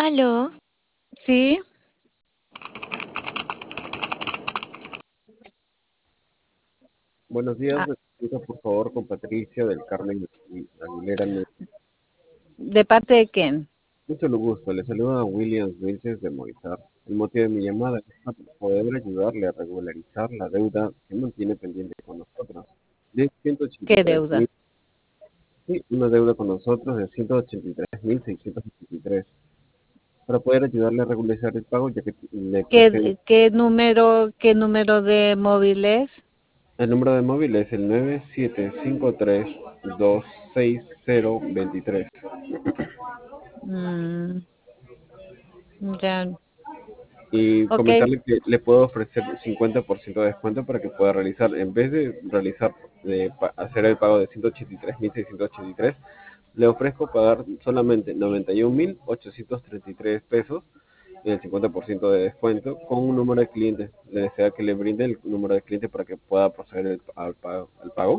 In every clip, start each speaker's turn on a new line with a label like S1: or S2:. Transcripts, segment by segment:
S1: Aló,
S2: Sí,
S3: Buenos días,
S2: ah,
S3: me comunico, por favor con Patricia del Carmen Aguilera.
S2: ¿de parte de quién?
S3: Mucho gusto, le saluda a Williams Vilches de Movistar. El motivo de mi llamada es para poder ayudarle a regularizar la deuda que mantiene pendiente con nosotros de
S2: ¿Qué
S3: 183.000,
S2: deuda?
S3: sí, una deuda con nosotros de 183.623. Para poder ayudarle a regularizar el pago, ya que le presento
S2: ¿Qué número de móvil es?
S3: el número de móvil es el 9753260023.
S2: Mm, ya,
S3: Y
S2: ok.
S3: comentarle que le puedo ofrecer 50% de descuento para que pueda realizar, en vez de realizar, hacer el pago de 183.683, le ofrezco pagar solamente 91.833 pesos y el 50% de descuento con un número de clientes. Le desea que le brinde el número de clientes para que pueda proceder al pago.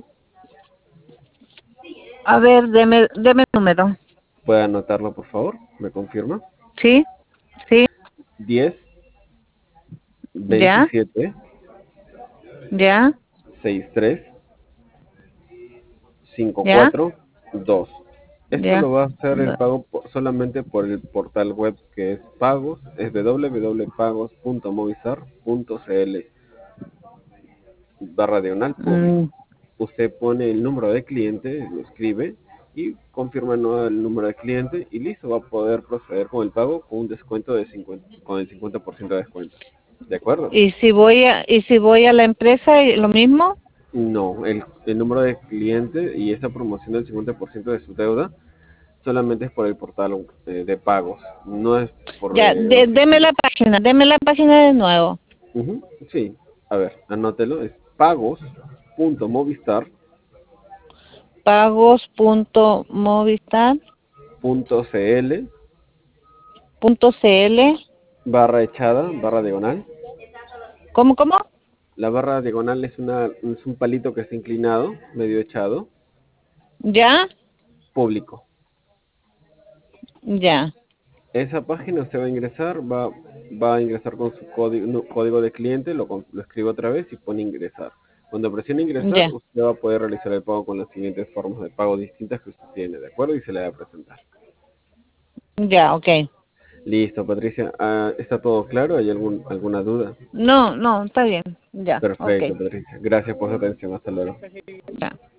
S2: A ver, deme el número.
S3: Puede anotarlo, por favor, me confirma.
S2: ¿Sí? ¿Sí?
S3: 10
S2: ¿Ya?
S3: 27
S2: ¿Ya?
S3: 63
S2: ¿Ya?
S3: 542. Esto
S2: ¿Ya?
S3: lo va a hacer el pago solamente por el portal web que es pagos, es www.pagos.movistar.cl/diagonal público.
S2: Mm,
S3: Usted pone el número de cliente, lo escribe y confirma el número de cliente y listo, va a poder proceder con el pago con un descuento de 50, con el 50% de descuento. ¿De acuerdo?
S2: ¿y si voy a la empresa, lo mismo?
S3: No, el número de cliente y esa promoción del 50% de su deuda solamente es por el portal de pagos, no es por
S2: Ya,
S3: oficina.
S2: deme la página de nuevo.
S3: Ujú, sí, a ver, anótelo, es pagos.movistar.cl
S2: Pagos.movistar.cl.
S3: barra echada, barra diagonal.
S2: ¿Cómo?
S3: La barra diagonal es un palito que está inclinado, medio echado,
S2: ¿Ya?
S3: público.
S2: Ya,
S3: Esa página usted va a ingresar, va a ingresar con su código, código de cliente, lo escribe otra vez y pone ingresar. Cuando presione ingresar,
S2: ya,
S3: usted va a poder realizar el pago con las siguientes formas de pago distintas que usted tiene, ¿de acuerdo? Y se le va a presentar.
S2: ya, ok.
S3: Listo, Patricia. ¿Está todo claro? ¿Hay alguna duda?
S2: No, está bien. Ya, ok.
S3: Perfecto, Patricia. Gracias por su atención. Hasta luego.
S2: Ya.